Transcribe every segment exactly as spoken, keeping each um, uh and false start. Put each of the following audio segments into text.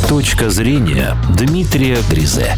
Точка зрения Дмитрия Гризе.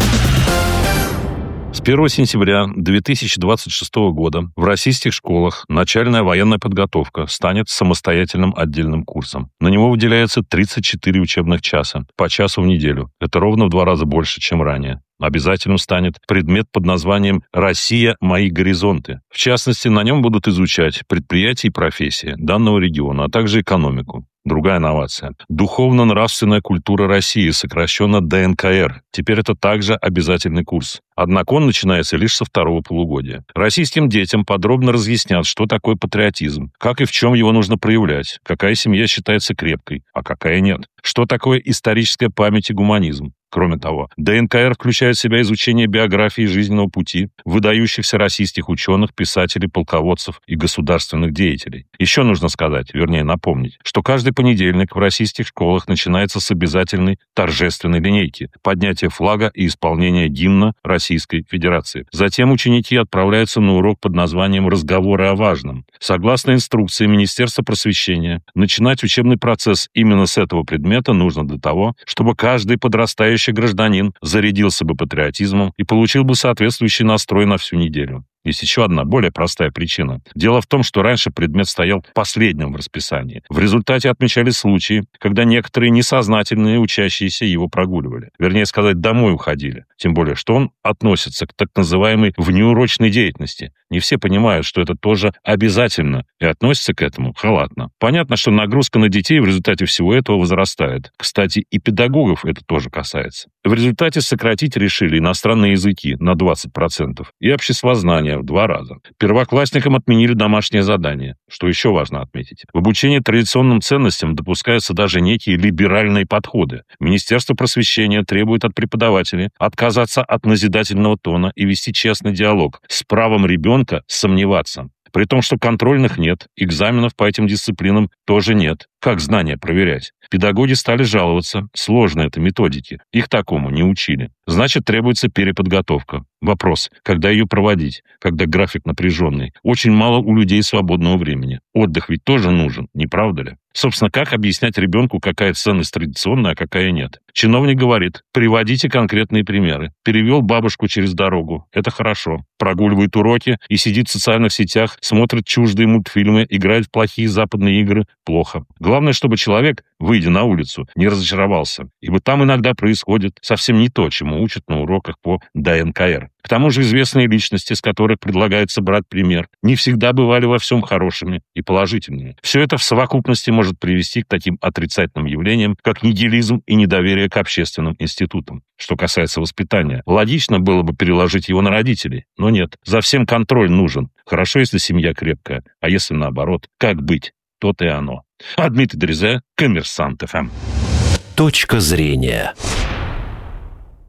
С первого сентября две тысячи двадцать шестого года в российских школах начальная военная подготовка станет самостоятельным отдельным курсом. На него выделяется тридцать четыре учебных часа, по часу в неделю. Это ровно в два раза больше, чем ранее. Обязательным станет предмет под названием «Россия. Мои горизонты». В частности, на нем будут изучать предприятия и профессии данного региона, а также экономику. Другая новация. Духовно-нравственная культура России, сокращенно Дэ Эн Ка Эр. Теперь это также обязательный курс. Однако он начинается лишь со второго полугодия. Российским детям подробно разъяснят, что такое патриотизм, как и в чем его нужно проявлять, какая семья считается крепкой, а какая нет, что такое историческая память и гуманизм. Кроме того, Дэ Эн Ка Эр включает в себя изучение биографии и жизненного пути выдающихся российских ученых, писателей, полководцев и государственных деятелей. Еще нужно сказать, вернее напомнить, что каждый понедельник в российских школах начинается с обязательной торжественной линейки, поднятия флага и исполнения гимна Российской Федерации. Затем ученики отправляются на урок под названием «Разговоры о важном». Согласно инструкции Министерства просвещения, начинать учебный процесс именно с этого предмета нужно для того, чтобы каждый подрастающий гражданин зарядился бы патриотизмом и получил бы соответствующий настрой на всю неделю. Есть еще одна, более простая причина. Дело в том, что раньше предмет стоял последним в расписании. В результате отмечались случаи, когда некоторые несознательные учащиеся его прогуливали. Вернее сказать, домой уходили. Тем более, что он относится к так называемой внеурочной деятельности. Не все понимают, что это тоже обязательно, и относятся к этому халатно. Понятно, что нагрузка на детей в результате всего этого возрастает. Кстати, и педагогов это тоже касается. В результате сократить решили иностранные языки на двадцать процентов и обществознание в два раза. Первоклассникам отменили домашнее задание. Что еще важно отметить? В обучении традиционным ценностям допускаются даже некие либеральные подходы. Министерство просвещения требует от преподавателей отказаться от назидательного тона и вести честный диалог с правом ребенка сомневаться. При том, что контрольных нет, экзаменов по этим дисциплинам тоже нет. Как знания проверять? Педагоги стали жаловаться. Сложно это методики. Их такому не учили. Значит, требуется переподготовка. Вопрос, когда ее проводить, когда график напряженный? Очень мало у людей свободного времени. Отдых ведь тоже нужен, не правда ли? Собственно, как объяснять ребенку, какая ценность традиционная, а какая нет? Чиновник говорит, приводите конкретные примеры. Перевел бабушку через дорогу. Это хорошо. Прогуливает уроки и сидит в социальных сетях, смотрит чуждые мультфильмы, играет в плохие западные игры. Плохо. Главное, чтобы человек, выйдя на улицу, не разочаровался. Ибо там иногда происходит совсем не то, чему учат на уроках по Дэ Эн Ка Эр. К тому же известные личности, с которых предлагается брать пример, не всегда бывали во всем хорошими и положительными. Все это в совокупности может привести к таким отрицательным явлениям, как нигилизм и недоверие к общественным институтам. Что касается воспитания, логично было бы переложить его на родителей, но нет. За всем контроль нужен. Хорошо, если семья крепкая, а если наоборот, как быть? То-то и оно. А Дмитрий Гризе, Коммерсант Эф Эм. Точка зрения.